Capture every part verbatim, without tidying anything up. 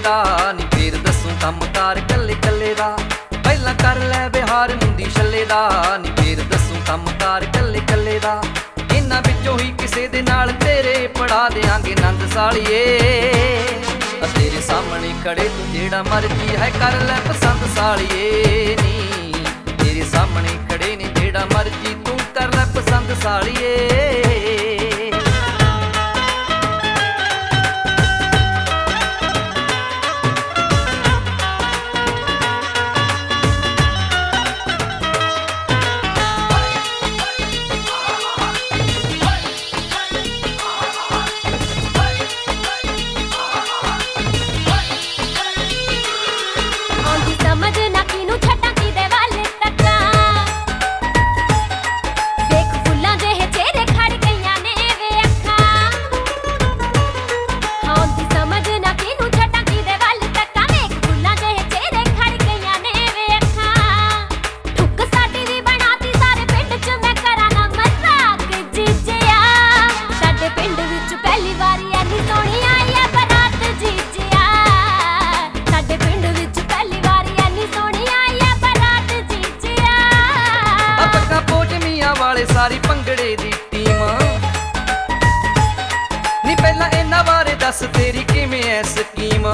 दा नी फेर दसूं कमकार कल्ले कल्ले दा। पहलां कर लै बिहार मुंदी छल्ले दा नी फेर दसूं कमकार कल्ले कल्ले दा। इन्हां विचों ही किसे दे नाल तेरे पड़ा देआंगे नंद सालिए। तेरे सामने खड़े तू जेड़ा मर्जी है कर लै पसंद सालिए नी। तेरे सामने खड़े ने जेड़ा मर्जी तू कर लै पसंद सालिए। वाले सारी भंगड़े दी टीम नी पहला इन्हां बारे दस तेरी किवें ऐ स्कीम।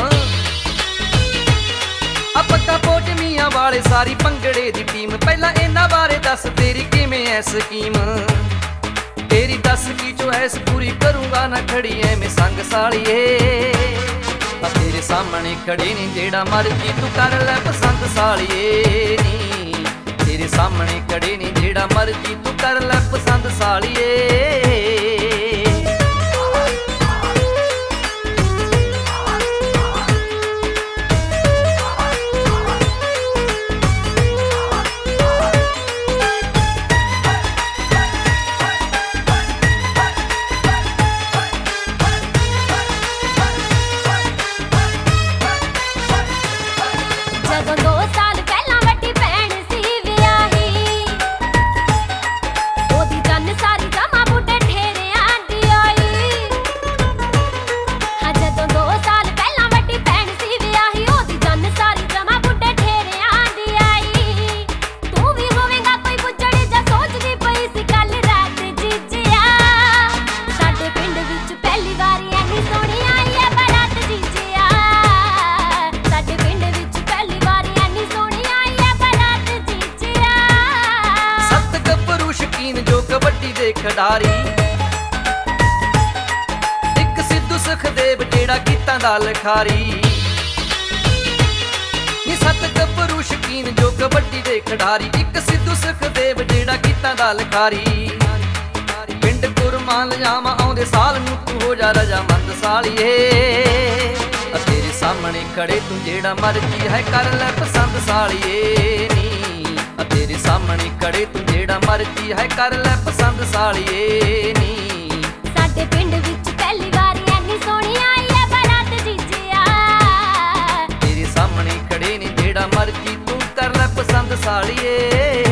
आ पक्का पोटमियां वाले सारी भंगड़े दी टीम पहला इन्हां बारे दस तेरी किवें ऐ स्कीम। तेरी दस की चॉइस पूरी करूंगा ना खड़ी ऐवें संग सालिए। तेरे सामने खड़े ने जेड़ा मर्जी तू कर लै पसंद सालिए नी। तेरे सामने खड़े ने जेड़ा मर्जी तू कर लै पसंद सालिए। जो कबड्डी दे खिडारी एक सिद्धू सुखदेव जेड़ा गीतां दा लिखारी। नी सत गभरू शकीन जो कबड्डी दे खिडारी एक सिद्धू सुखदेव जेड़ा गीतां दा लिखारी। पिंड कुरमान जावा आउंदे साल नूं तू हो जा रजामंद सालिए। तेरे सामने खड़े तू जेड़ा मर्जी है कर लै पसंद सालिए नी। तेरे सामने खड़े तू जेड़ा मर्जी है कर लै पसंद सालिए नी। साडे पिंड विच पहली वारी ऐनी सोहणी आई है बारात जीजिया। तेरे सामने खड़े ने जेड़ा मर्जी तू कर लै पसंद सालिए।